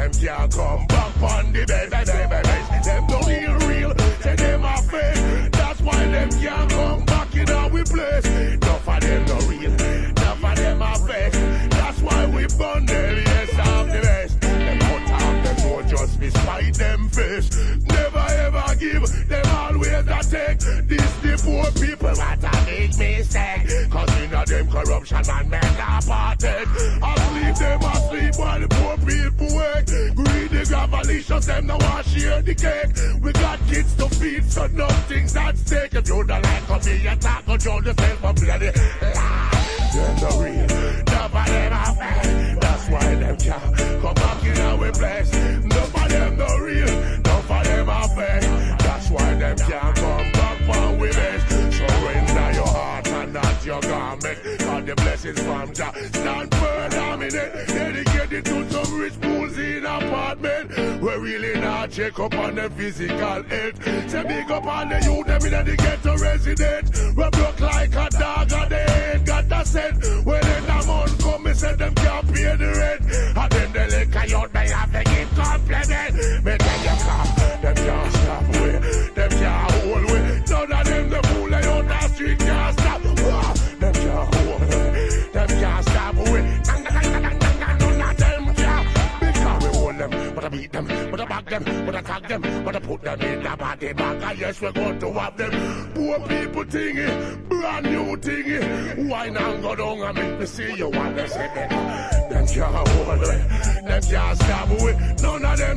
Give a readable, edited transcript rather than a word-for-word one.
them can't come back on the bed. Them don't real, say them are fake. That's why them can't come back in our place. Enough of them no real, enough of them are fake. That's why we burn them, yes, I'm the best. Them cut off them no just despite them face. Never ever give, them always a take. This the poor people what a big mistake. Cause in a them corruption man make apartheid. Asleep them asleep while the poor people wake. Greedy gravalicious them now want share the cake. We got kids to feed so nothing's at stake. If you don't like to be attack control the self of bloody them the real, never them are fake. That's why them can't come back in our place. None of them the real, none of them are fake. That's why them can't come back from we best. Surrender your heart and not your garment. Cause the blessings from Jah stand firm, dominate. Dedicated to some rich fools in apartment. We really not check up on them physical health. Say big up on the youth, them in the ghetto resident. We broke like a dog and they ain't got a cent. When the month come, me say them can't pay the rent. And then the liquor out, they have to give compliment. Me tell you come, them can't stop we, them can't hold we. None of them the fool they out the street can't stop. Them can't hold we, them can't stop we. None of them can't. Because we hold them, but I beat them, but I back them, but I tag them, but I put them in the body bag. And yes, we're going to have them. Poor people thingy, brand new thingy. Why not go down and make me see you want to say that? Them can't hold we, them can't stop we. None of them.